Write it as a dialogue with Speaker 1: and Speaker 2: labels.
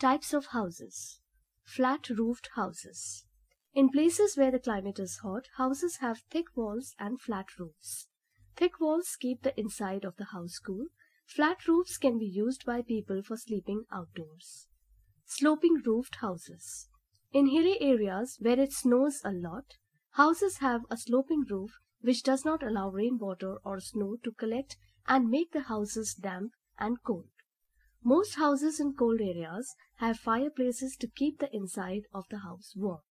Speaker 1: Types of houses. Flat-roofed houses. In places where the climate is hot, houses have thick walls and flat roofs. Thick walls keep the inside of the house cool. Flat roofs can be used by people for sleeping outdoors. Sloping roofed houses. In hilly areas where it snows a lot, houses have a sloping roof which does not allow rainwater or snow to collect and make the houses damp and cold. Most houses in cold areas have fireplaces to keep the inside of the house warm.